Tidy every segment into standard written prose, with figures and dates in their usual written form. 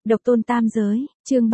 Độc tôn tam giới, chương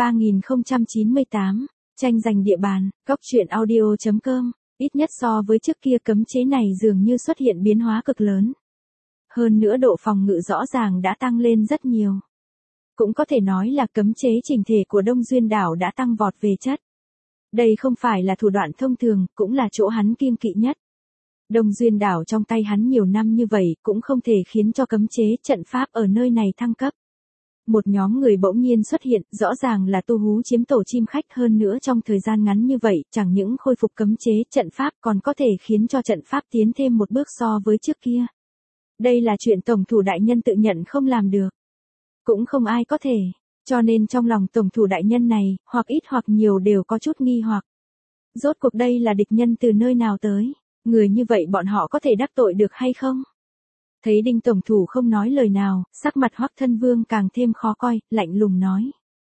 3098, tranh giành địa bàn, góc truyện audio.com, ít nhất so với trước kia cấm chế này dường như xuất hiện biến hóa cực lớn. Hơn nữa độ phòng ngự rõ ràng đã tăng lên rất nhiều. Cũng có thể nói là cấm chế chỉnh thể của Đông Duyên đảo đã tăng vọt về chất. Đây không phải là thủ đoạn thông thường, cũng là chỗ hắn kiêng kỵ nhất. Đông Duyên đảo trong tay hắn nhiều năm như vậy cũng không thể khiến cho cấm chế trận pháp ở nơi này thăng cấp. Một nhóm người bỗng nhiên xuất hiện, rõ ràng là tu hú chiếm tổ chim khách, hơn nữa trong thời gian ngắn như vậy, chẳng những khôi phục cấm chế trận pháp còn có thể khiến cho trận pháp tiến thêm một bước so với trước kia. Đây là chuyện tổng thủ đại nhân tự nhận không làm được. Cũng không ai có thể, cho nên trong lòng tổng thủ đại nhân này, hoặc ít hoặc nhiều đều có chút nghi hoặc. Rốt cuộc đây là địch nhân từ nơi nào tới, người như vậy bọn họ có thể đắc tội được hay không? Thấy Đinh tổng thủ không nói lời nào, sắc mặt Hoắc Thân Vương càng thêm khó coi, lạnh lùng nói.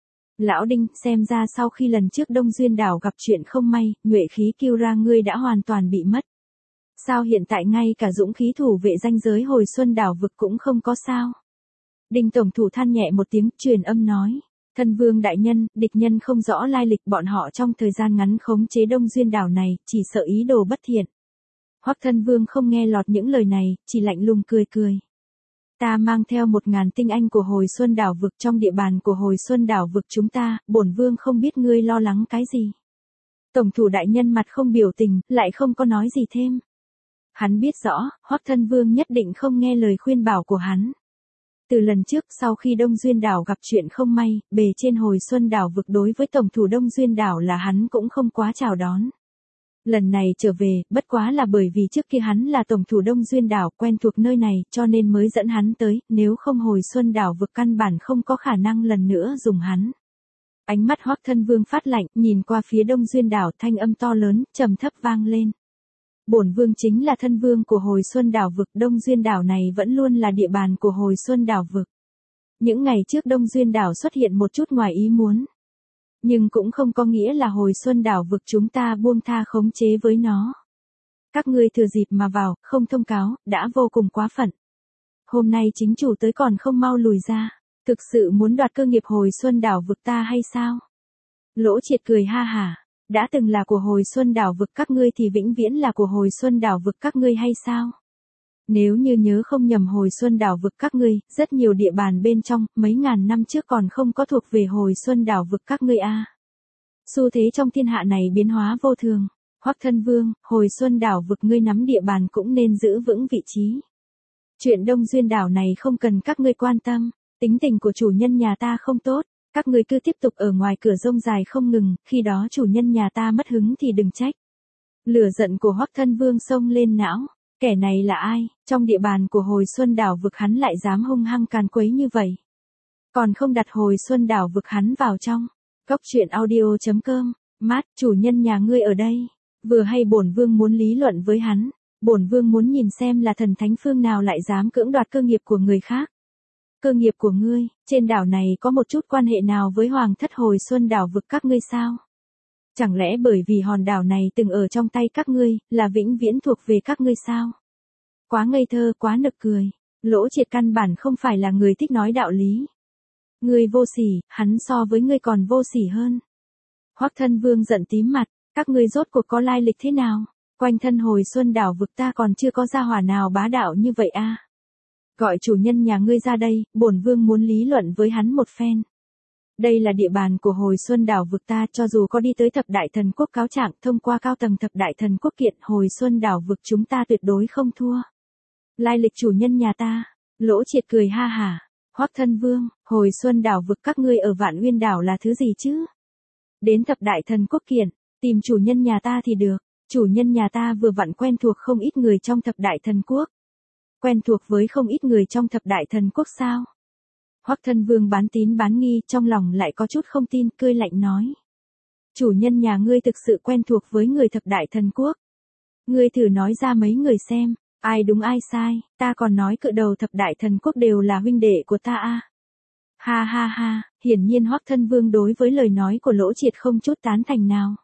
Lão Đinh, xem ra sau khi lần trước Đông Duyên đảo gặp chuyện không may, nhuệ khí kiêu ra ngươi đã hoàn toàn bị mất. Sao hiện tại ngay cả dũng khí thủ vệ ranh giới hồi xuân đảo vực cũng không có sao? Đinh tổng thủ than nhẹ một tiếng, truyền âm nói. Thân Vương đại nhân, địch nhân không rõ lai lịch, bọn họ trong thời gian ngắn khống chế Đông Duyên đảo này, chỉ sợ ý đồ bất thiện. Hoắc Thân Vương không nghe lọt những lời này, chỉ lạnh lùng cười cười. Ta mang theo 1000 tinh anh của hồi xuân đảo vực trong địa bàn của hồi xuân đảo vực chúng ta, bổn vương không biết ngươi lo lắng cái gì. Tổng thủ đại nhân mặt không biểu tình, lại không có nói gì thêm. Hắn biết rõ, Hoắc Thân Vương nhất định không nghe lời khuyên bảo của hắn. Từ lần trước sau khi Đông Duyên đảo gặp chuyện không may, bề trên hồi xuân đảo vực đối với tổng thủ Đông Duyên đảo là hắn cũng không quá chào đón. Lần này trở về, bất quá là bởi vì trước kia hắn là tổng thủ Đông Duyên đảo quen thuộc nơi này cho nên mới dẫn hắn tới, nếu không hồi xuân đảo vực căn bản không có khả năng lần nữa dùng hắn. Ánh mắt Hoắc Thân Vương phát lạnh, nhìn qua phía Đông Duyên đảo, thanh âm to lớn, trầm thấp vang lên. Bổn vương chính là thân vương của hồi xuân đảo vực, Đông Duyên đảo này vẫn luôn là địa bàn của hồi xuân đảo vực. Những ngày trước Đông Duyên đảo xuất hiện một chút ngoài ý muốn. Nhưng cũng không có nghĩa là hồi xuân đảo vực chúng ta buông tha khống chế với nó. Các ngươi thừa dịp mà vào, không thông cáo, đã vô cùng quá phận. Hôm nay chính chủ tới còn không mau lùi ra, thực sự muốn đoạt cơ nghiệp hồi xuân đảo vực ta hay sao? Lỗ Triệt cười ha hả, đã từng là của hồi xuân đảo vực các ngươi thì vĩnh viễn là của hồi xuân đảo vực các ngươi hay sao? Nếu như nhớ không nhầm hồi xuân đảo vực các ngươi, rất nhiều địa bàn bên trong, mấy ngàn năm trước còn không có thuộc về hồi xuân đảo vực các ngươi a. Xu thế trong thiên hạ này biến hóa vô thường. Hoắc Thân Vương, hồi xuân đảo vực ngươi nắm địa bàn cũng nên giữ vững vị trí. Chuyện Đông Duyên đảo này không cần các ngươi quan tâm, tính tình của chủ nhân nhà ta không tốt, các ngươi cứ tiếp tục ở ngoài cửa rông dài không ngừng, khi đó chủ nhân nhà ta mất hứng thì đừng trách. Lửa giận của Hoắc Thân Vương xông lên não. Kẻ này là ai, trong địa bàn của hồi xuân đảo vực hắn lại dám hung hăng càn quấy như vậy. Còn không đặt hồi xuân đảo vực hắn vào trong. Góc truyện audio.com, mát, chủ nhân nhà ngươi ở đây. Vừa hay bổn vương muốn lý luận với hắn. Bổn vương muốn nhìn xem là thần thánh phương nào lại dám cưỡng đoạt cơ nghiệp của người khác. Cơ nghiệp của ngươi, trên đảo này có một chút quan hệ nào với hoàng thất hồi xuân đảo vực các ngươi sao? Chẳng lẽ bởi vì hòn đảo này từng ở trong tay các ngươi, là vĩnh viễn thuộc về các ngươi sao? Quá ngây thơ, quá nực cười. Lỗ Triệt căn bản không phải là người thích nói đạo lý. Ngươi vô sỉ, hắn so với ngươi còn vô sỉ hơn. Hoắc Thân Vương giận tím mặt, các ngươi rốt cuộc có lai lịch thế nào? Quanh thân hồi xuân đảo vực ta còn chưa có gia hỏa nào bá đạo như vậy a. Gọi chủ nhân nhà ngươi ra đây, bổn vương muốn lý luận với hắn một phen. Đây là địa bàn của hồi xuân đảo vực ta, cho dù có đi tới thập đại thần quốc cáo trạng, thông qua cao tầng thập đại thần quốc kiện, hồi xuân đảo vực chúng ta tuyệt đối không thua. Lai lịch chủ nhân nhà ta, Lỗ Triệt cười ha hả. Hoắc Thân Vương, hồi xuân đảo vực các ngươi ở Vạn Uyên đảo là thứ gì chứ? Đến thập đại thần quốc kiện, tìm chủ nhân nhà ta thì được, chủ nhân nhà ta vừa vặn quen thuộc không ít người trong thập đại thần quốc. Quen thuộc với không ít người trong thập đại thần quốc sao? Hoắc Thân Vương bán tín bán nghi, trong lòng lại có chút không tin, cười lạnh nói. Chủ nhân nhà ngươi thực sự quen thuộc với người thập đại thần quốc. Ngươi thử nói ra mấy người xem, ai đúng ai sai, ta còn nói cự đầu thập đại thần quốc đều là huynh đệ của ta a. Ha ha ha, hiển nhiên Hoắc Thân Vương đối với lời nói của Lỗ Triệt không chút tán thành nào.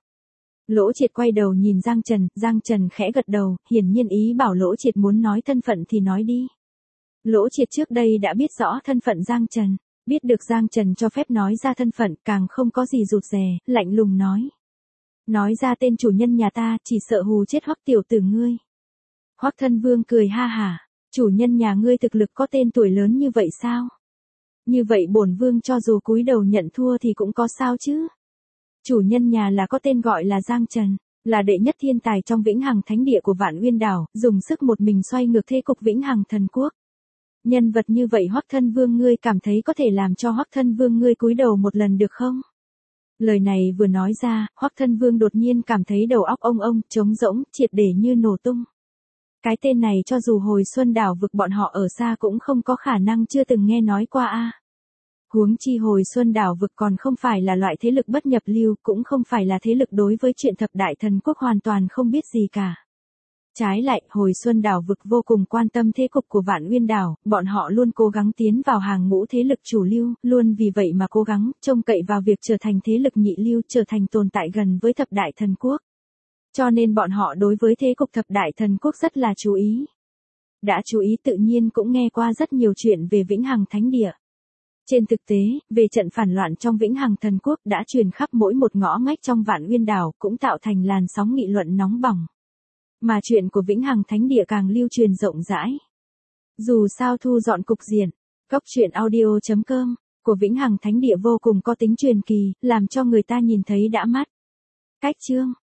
Lỗ Triệt quay đầu nhìn Giang Trần khẽ gật đầu, hiển nhiên ý bảo Lỗ Triệt muốn nói thân phận thì nói đi. Lỗ Triệt trước đây đã biết rõ thân phận Giang Trần, Biết được Giang Trần cho phép nói ra thân phận, càng không có gì rụt rè, lạnh lùng nói. Nói ra tên chủ nhân nhà ta, chỉ sợ hù chết Hoắc tiểu tử ngươi. Hoắc Thân Vương cười ha hả, chủ nhân nhà ngươi thực lực có tên tuổi lớn như vậy sao? Như vậy bổn vương cho dù cúi đầu nhận thua thì cũng có sao chứ? Chủ nhân nhà là có tên gọi là Giang Trần, là đệ nhất thiên tài trong Vĩnh Hằng Thánh Địa của Vạn Uyên Đảo, dùng sức một mình xoay ngược thế cục Vĩnh Hằng Thần Quốc. Nhân vật như vậy Hoắc Thân Vương ngươi cảm thấy có thể làm cho Hoắc Thân Vương ngươi cúi đầu một lần được không? Lời này vừa nói ra, Hoắc Thân Vương đột nhiên cảm thấy đầu óc ông trống rỗng, triệt để như nổ tung. Cái tên này cho dù hồi Xuân Đảo vực bọn họ ở xa cũng không có khả năng chưa từng nghe nói qua a. Huống chi hồi Xuân Đảo vực còn không phải là loại thế lực bất nhập lưu, cũng không phải là thế lực đối với chuyện thập đại thần quốc hoàn toàn không biết gì cả. Trái lại, hồi Xuân Đảo vực vô cùng quan tâm thế cục của Vạn Uyên Đảo, bọn họ luôn cố gắng tiến vào hàng ngũ thế lực chủ lưu, luôn vì vậy mà cố gắng, trông cậy vào việc trở thành thế lực nhị lưu, trở thành tồn tại gần với thập đại thần quốc. Cho nên bọn họ đối với thế cục thập đại thần quốc rất là chú ý. Đã chú ý tự nhiên cũng nghe qua rất nhiều chuyện về Vĩnh Hằng Thánh Địa. Trên thực tế, về trận phản loạn trong Vĩnh Hằng Thần Quốc đã truyền khắp mỗi một ngõ ngách trong Vạn Uyên Đảo, cũng tạo thành làn sóng nghị luận nóng bỏng. Mà chuyện của Vĩnh Hằng Thánh Địa càng lưu truyền rộng rãi. Dù sao thu dọn cục diện, góc truyện audio.com của Vĩnh Hằng Thánh Địa vô cùng có tính truyền kỳ, làm cho người ta nhìn thấy đã mắt. Cách chương